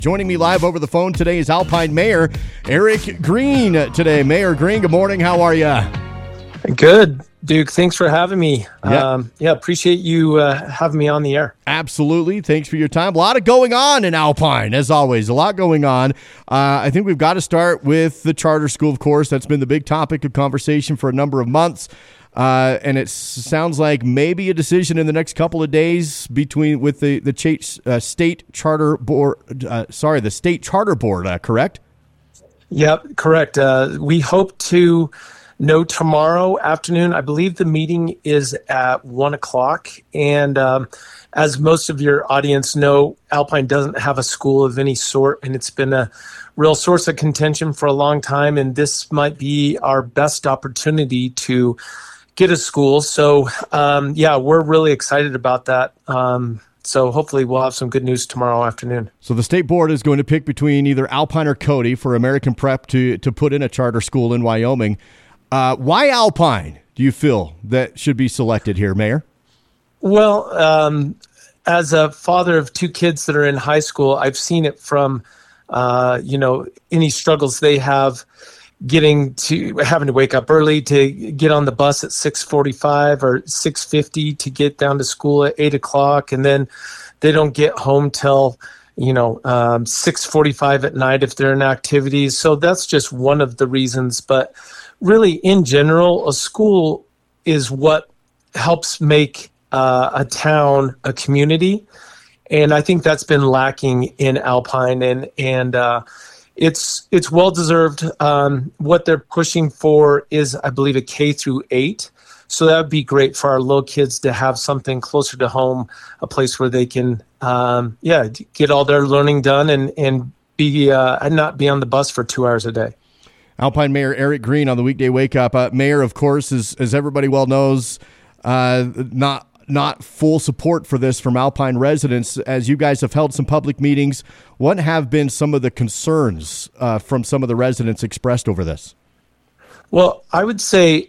Joining me live over the phone today is Alpine Mayor Eric Green today. Mayor Green, good morning. How are you? Good, Duke. Thanks for having me. Yeah. Appreciate you having me on the air. Absolutely. Thanks for your time. A lot of going on in Alpine, as always. A lot going on. I think we've got to start with the charter school, of course. That's been the big topic of conversation for a number of months. And it sounds like maybe a decision in the next couple of days with the state charter board. The state charter board. Correct? Yep, correct. We hope to know tomorrow afternoon. I believe the meeting is at 1:00. And as most of your audience know, Alpine doesn't have a school of any sort, and it's been a real source of contention for a long time. And this might be our best opportunity to get a school. So, we're really excited about that. So hopefully we'll have some good news tomorrow afternoon. So the state board is going to pick between either Alpine or Cody for American Prep to put in a charter school in Wyoming. Why Alpine do you feel that should be selected here, Mayor? Well, as a father of two kids that are in high school, I've seen it from, any struggles they have having to wake up early to get on the bus at 6:45 or 6:50 to get down to school at 8:00. And then they don't get home till, 6:45 at night if they're in activities. So that's just one of the reasons. But really, in general, a school is what helps make a town a community. And I think that's been lacking in Alpine, and it's well deserved. What they're pushing for is, I believe, a K through 8. So that would be great for our little kids to have something closer to home, a place where they can, get all their learning done and be and not be on the bus for 2 hours a day. Alpine Mayor Eric Green on the Weekday Wake Up. Mayor, of course, as everybody well knows, not full support for this from Alpine residents. As you guys have held some public meetings, what have been some of the concerns from some of the residents expressed over this? Well, I would say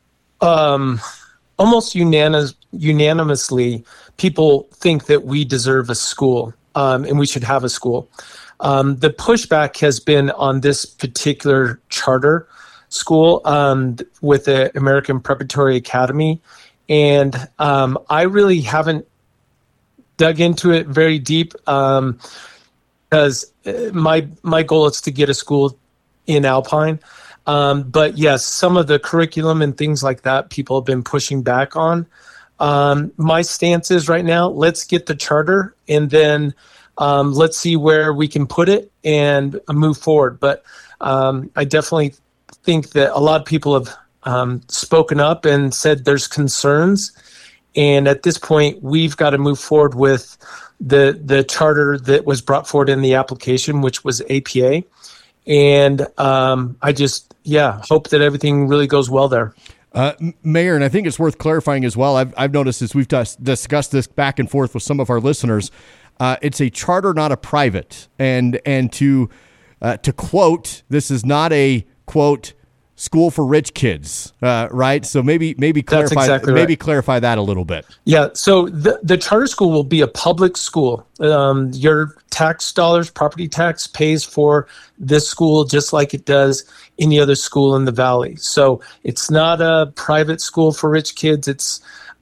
almost unanimously, people think that we deserve a school and we should have a school. The pushback has been on this particular charter school with the American Preparatory Academy. And I really haven't dug into it very deep because my goal is to get a school in Alpine. But yes, some of the curriculum and things like that people have been pushing back on. My stance is right now, let's get the charter and then let's see where we can put it and move forward. But I definitely think that a lot of people have spoken up and said there's concerns. And at this point, we've got to move forward with the charter that was brought forward in the application, which was APA. And I just, hope that everything really goes well there. Mayor, and I think it's worth clarifying as well. I've noticed as we've discussed this back and forth with some of our listeners, it's a charter, not a private. And to quote, this is not a quote school for rich kids, right? So maybe clarify exactly right. Clarify that a little bit. Yeah. So the charter school will be a public school. Your tax dollars, property tax, pays for this school just like it does any other school in the valley. So it's not a private school for rich kids. It's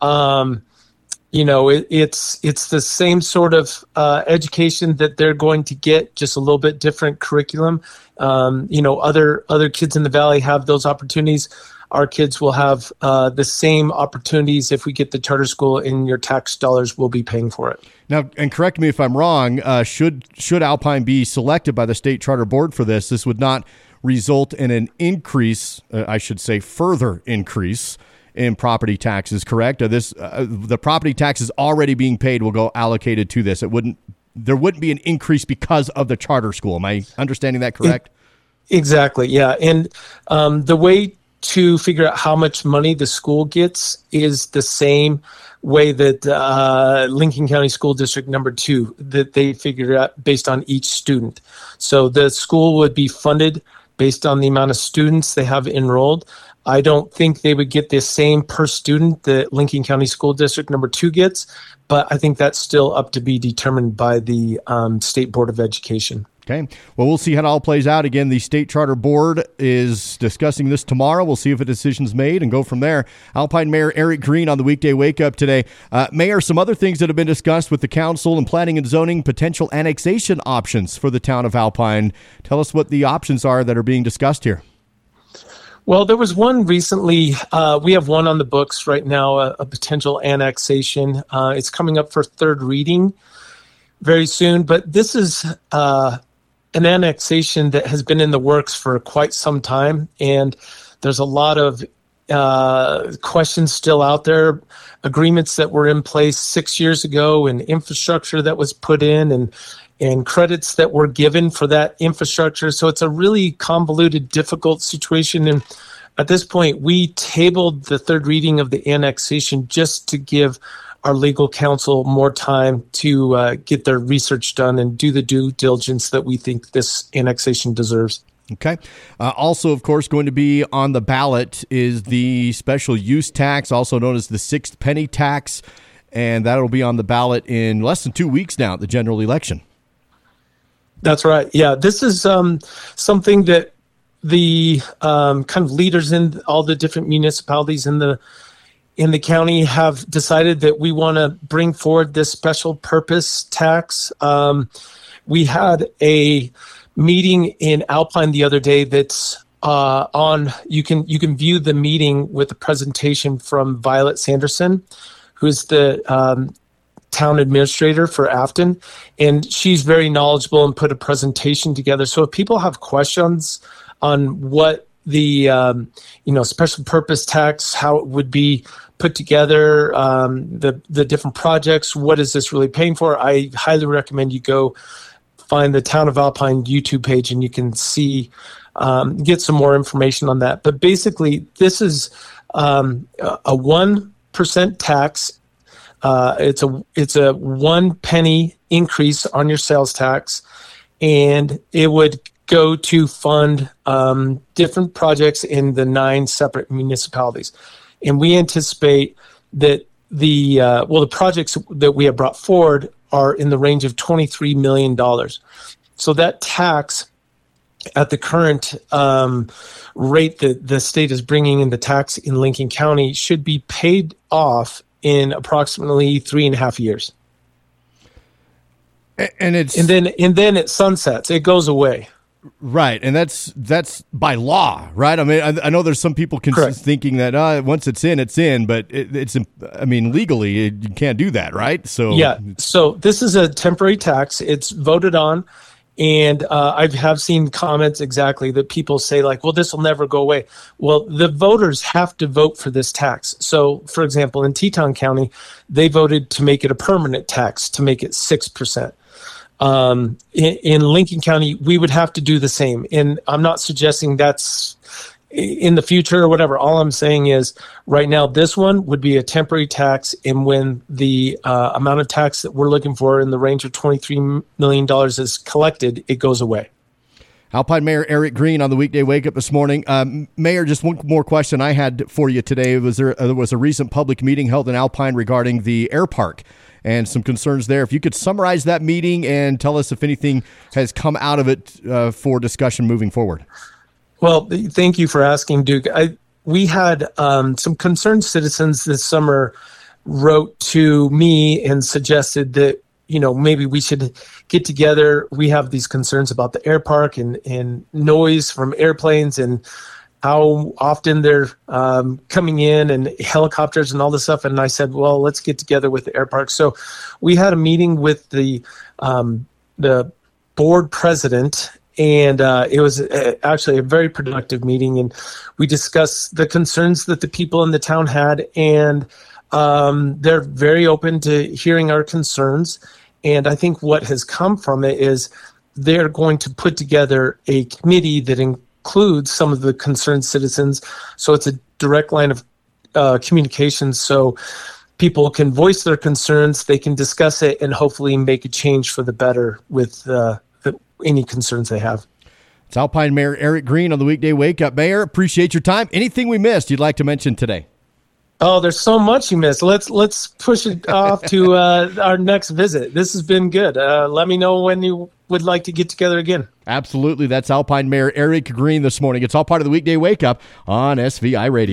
it's the same sort of education that they're going to get, just a little bit different curriculum. Other kids in the valley have those opportunities. Our kids will have the same opportunities if we get the charter school, and your tax dollars will be paying for it. Now, and correct me if I'm wrong, should Alpine be selected by the state charter board for this would not result in an increase, further increase in property taxes, correct? The property taxes already being paid will go allocated to this. There wouldn't be an increase because of the charter school. Am I understanding that correct? Exactly, yeah. And the way to figure out how much money the school gets is the same way that Lincoln County School District number 2, that they figure out based on each student. So the school would be funded based on the amount of students they have enrolled. I don't think they would get the same per student that Lincoln County School District number 2 gets, but I think that's still up to be determined by the State Board of Education. Okay. Well, we'll see how it all plays out. Again, the State Charter Board is discussing this tomorrow. We'll see if a decision's made and go from there. Alpine Mayor Eric Green on the Weekday Wake Up today. Mayor, some other things that have been discussed with the council and planning and zoning, potential annexation options for the town of Alpine. Tell us what the options are that are being discussed here. Well, there was one recently. We have one on the books right now, a potential annexation. It's coming up for third reading very soon, but this is an annexation that has been in the works for quite some time, and there's a lot of questions still out there, agreements that were in place 6 years ago, and infrastructure that was put in, and credits that were given for that infrastructure. So it's a really convoluted, difficult situation. And at this point, we tabled the third reading of the annexation just to give our legal counsel more time to get their research done and do the due diligence that we think this annexation deserves. Okay. Also, of course, going to be on the ballot is the special use tax, also known as the sixth penny tax, and that'll be on the ballot in less than 2 weeks now at the general election. That's right. Yeah, this is something that the kind of leaders in all the different municipalities in the county have decided that we want to bring forward this special purpose tax. We had a meeting in Alpine the other day that's on. You can view the meeting with a presentation from Violet Sanderson, who's the town administrator for Afton, and she's very knowledgeable and put a presentation together. So if people have questions on what the special purpose tax, how it would be put together, the different projects, what is this really paying for, I highly recommend you go find the Town of Alpine YouTube page and you can see, get some more information on that. But basically, this is a 1% tax. It's a 1 penny increase on your sales tax, and it would go to fund different projects in the 9 separate municipalities. And we anticipate that the projects that we have brought forward are in the range of $23 million. So that tax at the current rate that the state is bringing in the tax in Lincoln County should be paid off in approximately 3.5 years. And then it sunsets. It goes away. Right, and that's by law, right? I mean, I know there's some people thinking that once it's in, but it's legally you can't do that, right? So yeah, so this is a temporary tax. It's voted on, and I have seen comments exactly that people say like, well, this will never go away. Well, the voters have to vote for this tax. So, for example, in Teton County, they voted to make it a permanent tax, to make it 6%. In Lincoln County, we would have to do the same. And I'm not suggesting that's in the future or whatever. All I'm saying is right now, this one would be a temporary tax. And when the amount of tax that we're looking for in the range of $23 million is collected, it goes away. Alpine Mayor Eric Green on the Weekday Wake Up this morning. Mayor, just one more question I had for you today. There was a recent public meeting held in Alpine regarding the air park and some concerns there. If you could summarize that meeting and tell us if anything has come out of it for discussion moving forward. Well, thank you for asking, Duke. We had some concerned citizens this summer wrote to me and suggested that, maybe we should get together. We have these concerns about the air park and noise from airplanes and how often they're coming in and helicopters and all this stuff. And I said, well, let's get together with the air park. So we had a meeting with the board president, and it was actually a very productive meeting. And we discussed the concerns that the people in the town had, and they're very open to hearing our concerns. And I think what has come from it is they're going to put together a committee that includes some of the concerned citizens. So it's a direct line of communication, so people can voice their concerns, they can discuss it, and hopefully make a change for the better with any concerns they have. It's Alpine Mayor Eric Green on the Weekday Wake Up. Mayor, appreciate your time. Anything we missed you'd like to mention today? Oh, there's so much you missed. Let's push it off to our next visit. This has been good. Let me know when you would like to get together again. Absolutely. That's Alpine Mayor Eric Green this morning. It's all part of the Weekday Wake Up on SVI Radio.